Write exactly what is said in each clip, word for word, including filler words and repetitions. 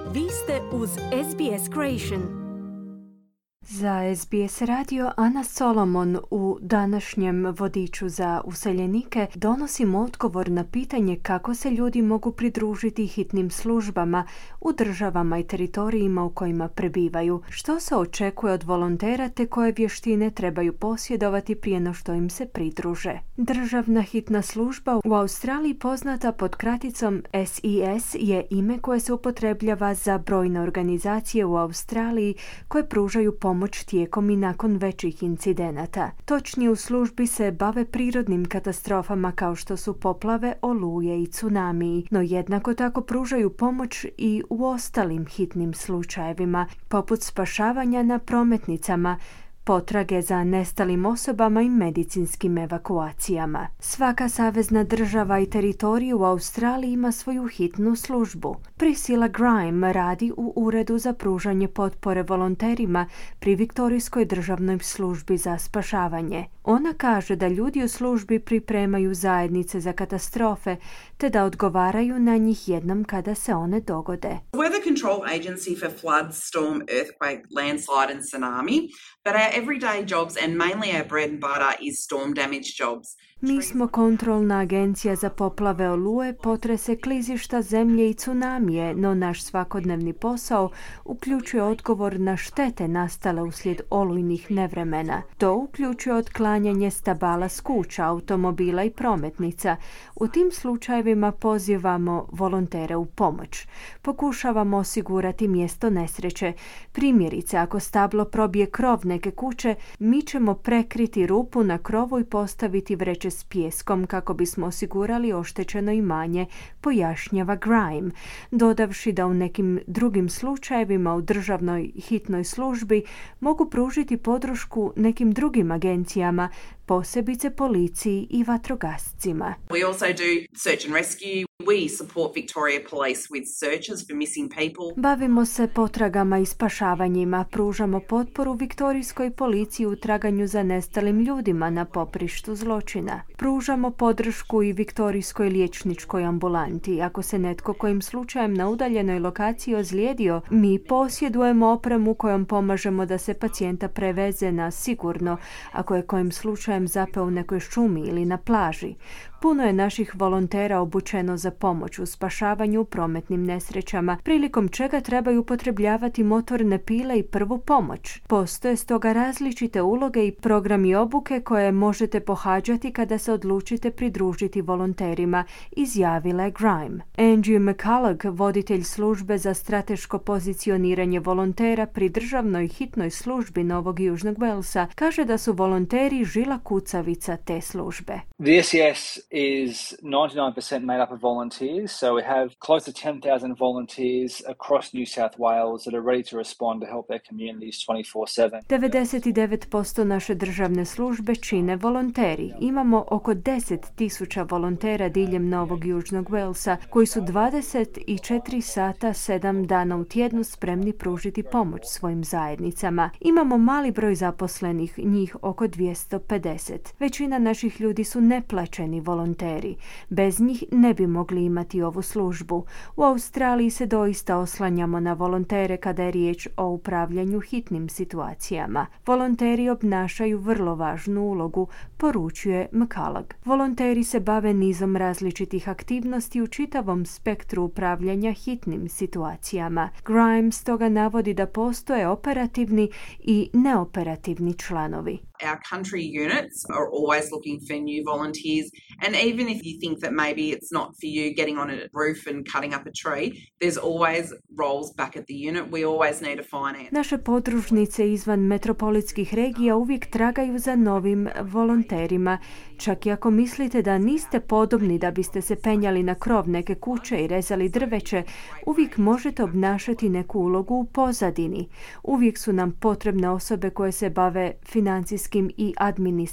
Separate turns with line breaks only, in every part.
Vi ste uz S B S Creation.
Za S B S radio Ana Solomon u današnjem vodiču za useljenike donosimo odgovor na pitanje kako se ljudi mogu pridružiti hitnim službama u državama i teritorijima u kojima prebivaju, što se očekuje od volontera te koje vještine trebaju posjedovati prije no što im se pridruže. Državna hitna služba u Australiji, poznata pod kraticom S E S, je ime koje se upotrebljava za brojne organizacije u Australiji koje pružaju pomoć tijekom i nakon većih incidenata. Točnije, u službi se bave prirodnim katastrofama kao što su poplave, oluje i tsunamiji, no jednako tako pružaju pomoć i u ostalim hitnim slučajevima, poput spašavanja na prometnicama, potrage za nestalim osobama i medicinskim evakuacijama. Svaka savezna država i teritorij u Australiji ima svoju hitnu službu. Priscilla Grime radi u Uredu za pružanje potpore volonterima pri Viktorijskoj državnoj službi za spašavanje. Ona kaže da ljudi u službi pripremaju zajednice za katastrofe te da odgovaraju na njih jednom kada se one dogode.
We're the control agency for flood, storm, earthquake, landslide and tsunami, but our everyday jobs and mainly our bread and butter is storm damage jobs.
Mi smo kontrolna agencija za poplave, oluje, potrese, klizišta, zemlje i tsunamije, no naš svakodnevni posao uključuje odgovor na štete nastale uslijed olujnih nevremena. To uključuje otklanjanje stabala s kuća, automobila i prometnica. U tim slučajevima pozivamo volontere u pomoć. Pokušavamo osigurati mjesto nesreće. Primjerice, ako stablo probije krov neke kuće, mi ćemo prekriti rupu na krovu i postaviti vreće s pijeskom kako bismo osigurali oštećeno imanje, pojašnjava Grime, dodavši da u nekim drugim slučajevima u državnoj hitnoj službi mogu pružiti podršku nekim drugim agencijama, posebice policiji i vatrogascima.
We also do search and rescue. We support Victoria Police with searches for missing people.
Bavimo se potragama i spašavanjima, pružamo potporu Viktorijskoj policiji u traganju za nestalim ljudima na poprištu zločina. Pružamo podršku i Viktorijskoj liječničkoj ambulanti. Ako se netko kojim slučajem na udaljenoj lokaciji ozlijedio, mi posjedujemo opremu kojom pomažemo da se pacijenta preveze na sigurno, ako je kojim slučajem zapeo u nekoj šumi ili na plaži. Puno je naših volontera obučeno za pomoć u spašavanju u prometnim nesrećama, prilikom čega trebaju upotrebljavati motorne pile i prvu pomoć. Postoje stoga različite uloge i programi obuke koje možete pohađati kada se odlučite pridružiti volonterima, izjavila je Grime. Angie McCulloch, voditelj službe za strateško pozicioniranje volontera pri državnoj hitnoj službi Novog Južnog Walesa, kaže da su volonteri žila kucavica te službe.
The S E S is ninety-nine percent made up of volunteers, so we have close to ten thousand volunteers across New South Wales that are ready to respond to help their communities twenty-four seven.
devedeset devet posto naše državne službe čine volonteri. Imamo oko deset tisuća volontera diljem Novog Južnog Walesa koji su dvadeset četiri sata sedam dana u tjednu spremni pružiti pomoć svojim zajednicama. Imamo mali broj zaposlenih, njih oko dvjesto pedeset. Većina naših ljudi su neplaćeni volonteri. Bez njih ne bi mogli imati ovu službu. U Australiji se doista oslanjamo na volontere kada je riječ o upravljanju hitnim situacijama. Volonteri obnašaju vrlo važnu ulogu, poručuje McCulloch. Volonteri se bave nizom različitih aktivnosti u čitavom spektru upravljanja hitnim situacijama. Grime stoga navodi da postoje operativni i neoperativni članovi.
Our country units are always looking for new volunteers, and even if you think that maybe it's not for you getting on a roof and cutting up a tree, there's always roles back at the unit. We always need a finance.
Naše podružnice izvan metropolitskih regija uvijek tragaju za novim volonterima. Čak i ako mislite da niste podobni da biste se penjali na krov neke kuće i rezali drveće, uvijek možete obnašati neku ulogu u pozadini. Uvijek su nam potrebne osobe koje se bave financijskim i administrativnim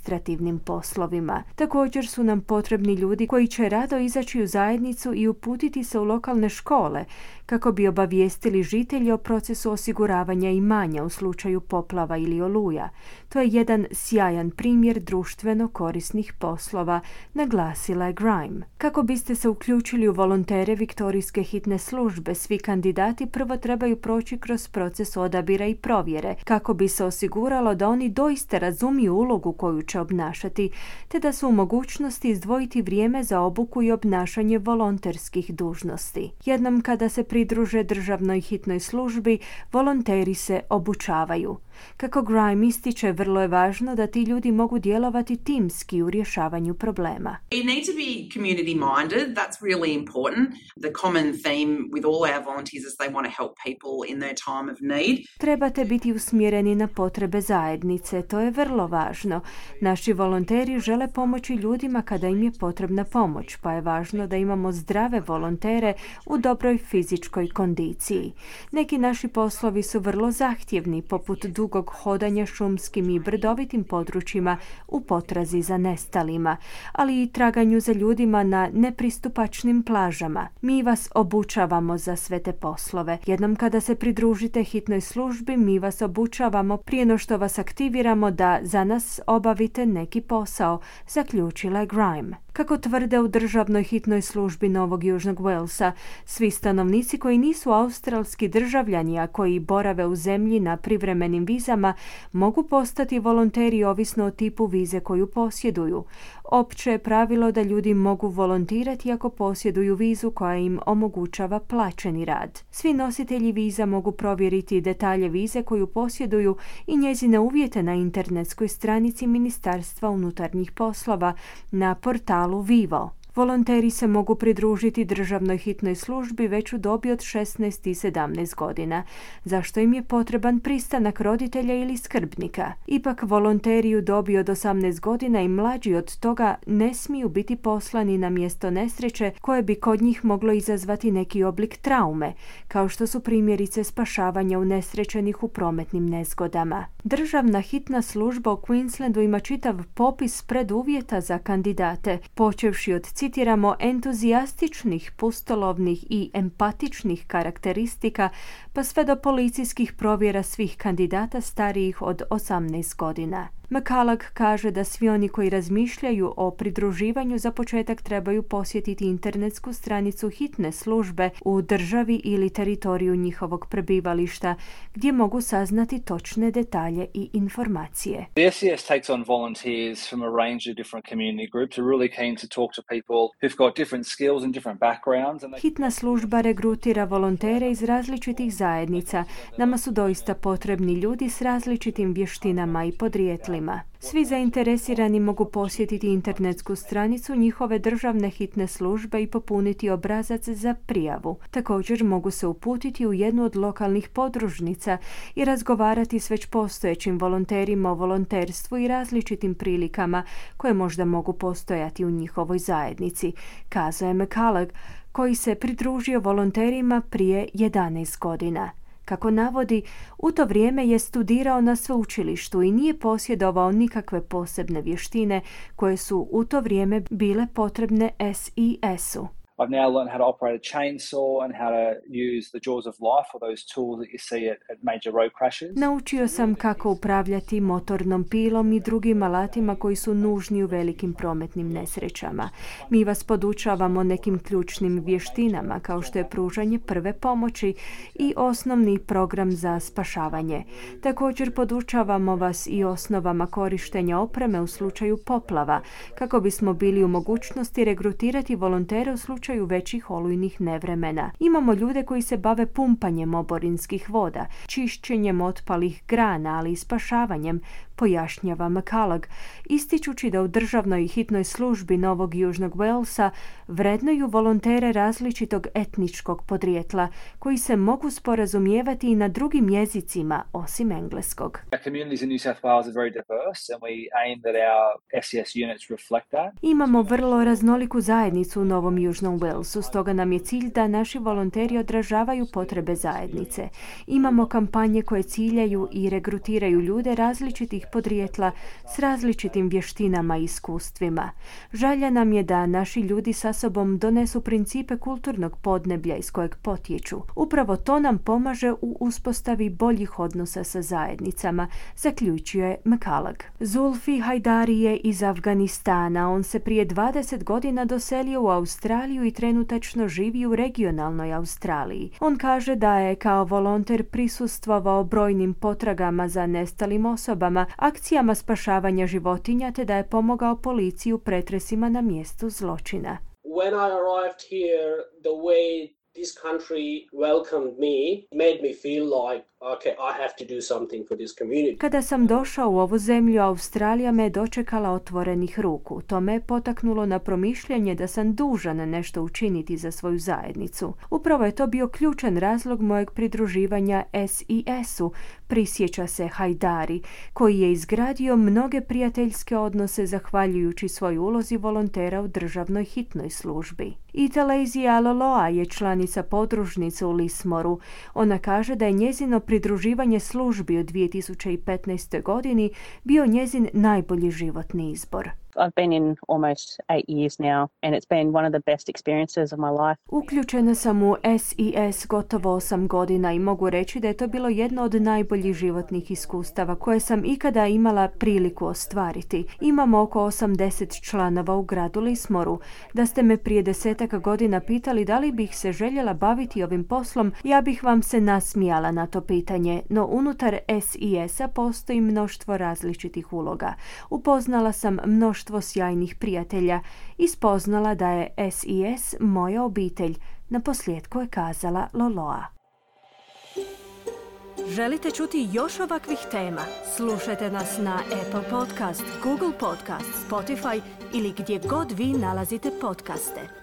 administrativnim poslovima. Također su nam potrebni ljudi koji će rado izaći u zajednicu i uputiti se u lokalne škole kako bi obavijestili žitelje o procesu osiguravanja imanja u slučaju poplava ili oluja. To je jedan sjajan primjer društveno korisnih poslova, naglasila je Grime. Kako biste se uključili u volontere Viktorijske hitne službe, svi kandidati prvo trebaju proći kroz proces odabira i provjere, kako bi se osiguralo da oni doista razumiju ulogu koju će obnašati, te da su u mogućnosti izdvojiti vrijeme za obuku i obnašanje volonterskih dužnosti. Jednom kada se pridruže državnoj hitnoj službi, volonteri se obučavaju. Kako Grime ističe, vrlo je važno da ti ljudi mogu djelovati timski u rješavanju problema.
You need to be community minded. That's really important. The common theme with all our volunteers is they want to help people in their time of need.
Trebate biti usmjereni na potrebe zajednice, to je vrlo važno. Naši volonteri žele pomoći ljudima kada im je potrebna pomoć, pa je važno da imamo zdrave volontere u dobroj fizičkoj kondiciji. Neki naši poslovi su vrlo zahtjevni, poput dugog hodanja šumskim i brdovitim područjima u potrazi za nestalima, ali i traganju za ljudima na nepristupačnim plažama. Mi vas obučavamo za sve te poslove. Jednom kada se pridružite hitnoj službi, mi vas obučavamo prije no što vas aktiviramo da za nas obavite neki posao, zaključila je Grime. Kako tvrde u državnoj hitnoj službi Novog Južnog Walesa, svi stanovnici koji nisu australski državljani, a koji borave u zemlji na privremenim vizama, mogu postati volonteri ovisno o tipu vize koju posjeduju. Opće je pravilo da ljudi mogu volontirati ako posjeduju vizu koja im omogućava plaćeni rad. Svi nositelji viza mogu provjeriti detalje vize koju posjeduju i njezine uvjete na internetskoj stranici Ministarstva unutarnjih poslova na portalu Vivo. Volonteri se mogu pridružiti državnoj hitnoj službi već u dobi od šesnaest i sedamnaest godina, zašto im je potreban pristanak roditelja ili skrbnika. Ipak volonteri u dobi od osamnaest godina i mlađi od toga ne smiju biti poslani na mjesto nesreće koje bi kod njih moglo izazvati neki oblik traume, kao što su primjerice spašavanja unesrećenih u prometnim nezgodama. Državna hitna služba u Queenslandu ima čitav popis preduvjeta za kandidate, počevši od, citiramo, entuzijastičnih, pustolovnih i empatičnih karakteristika, pa sve do policijskih provjera svih kandidata starijih od osamnaest godina. McCullough kaže da svi oni koji razmišljaju o pridruživanju za početak trebaju posjetiti internetsku stranicu hitne službe u državi ili teritoriju njihovog prebivališta, gdje mogu saznati točne detalje i informacije.
The S C S takes on volunteers from a range of different community groups. We're really keen to talk to people who've got different skills and different backgrounds. And they...
Hitna služba regrutira volontere iz različitih zajednica. Nama su doista potrebni ljudi s različitim vještinama i podrijetlima. Svi zainteresirani mogu posjetiti internetsku stranicu njihove državne hitne službe i popuniti obrazac za prijavu. Također mogu se uputiti u jednu od lokalnih podružnica i razgovarati s već postojećim volonterima o volonterstvu i različitim prilikama koje možda mogu postojati u njihovoj zajednici, kazao je McCullough, koji se pridružio volonterima prije jedanaest godina. Kako navodi, u to vrijeme je studirao na sveučilištu i nije posjedovao nikakve posebne vještine koje su u to vrijeme bile potrebne S I S-u.
I've now learned how to operate a chainsaw and how to use the jaws of life, or those tools that you see at, at major road crashes.
Naučio sam kako upravljati motornom pilom i drugim alatima koji su nužni u velikim prometnim nesrećama. Mi vas podučavamo nekim ključnim vještinama kao što je pružanje prve pomoći i osnovni program za spašavanje. Također podučavamo vas i osnovama korištenja opreme u slučaju poplava, kako bismo bili u mogućnosti regrutirati volontere u slučaju većih olujnih nevremena. Imamo ljude koji se bave pumpanjem oborinskih voda, čišćenjem otpalih grana, ali i spašavanjem, pojašnjava McCullough, ističući da u državnoj hitnoj službi Novog Južnog Walesa vrednuju volontere različitog etničkog podrijetla koji se mogu sporazumijevati i na drugim jezicima osim engleskog. Imamo vrlo raznoliku zajednicu u Novom Južnom Walesu, stoga nam je cilj da naši volonteri odražavaju potrebe zajednice. Imamo kampanje koje ciljaju i regrutiraju ljude različitih različitih podrijetla, s različitim vještinama i iskustvima. Želja nam je da naši ljudi sa sobom donesu principe kulturnog podneblja iz kojeg potječu. Upravo to nam pomaže u uspostavi boljih odnosa sa zajednicama, zaključuje McCullough. Zulfi Hajdari je iz Afganistana. On se prije dvadeset godina doselio u Australiju i trenutačno živi u regionalnoj Australiji. On kaže da je kao volonter prisustvovao brojnim potragama za nestalim osobama, akcijama spašavanja životinja te da je pomogao policiji u pretresima na mjestu zločina.
When I arrived here, the way this country welcomed me made me feel like, okay, I have to do something for this community.
Kada sam došao u ovu zemlju, Australija me je dočekala otvorenih ruku. To me je potaknulo na promišljanje da sam dužan nešto učiniti za svoju zajednicu. Upravo je to bio ključan razlog mojeg pridruživanja S I S-u, prisjeća se Hajdari, koji je izgradio mnoge prijateljske odnose zahvaljujući svoj ulozi volontera u državnoj hitnoj službi. Italezija Loloa je članica podružnice u Lismoru. Ona kaže da je njezino pridruživanje službi u dvije tisuće petnaestoj godini bio njezin najbolji životni izbor.
I've been in almost eight years now and it's been one of the best experiences of my life.
Uključena sam u S I S gotovo osam godina i mogu reći da je to bilo jedno od najboljih životnih iskustava koje sam ikada imala priliku ostvariti. Imamo oko osamdeset članova u gradu Lismoru. Da ste me prije desetak godina pitali da li bih se željela baviti ovim poslom, ja bih vam se nasmijala na to pitanje, no unutar S I S-a postoji mnoštvo različitih uloga. Upoznala sam mnoštvo sjajnih prijatelja i spoznala da je S I S moja obitelj, naposljetku je kazala Loloa.
Želite čuti još ovakvih tema? Slušajte nas na Apple Podcast, Google Podcast, Spotify ili gdje god vi nalazite podcaste.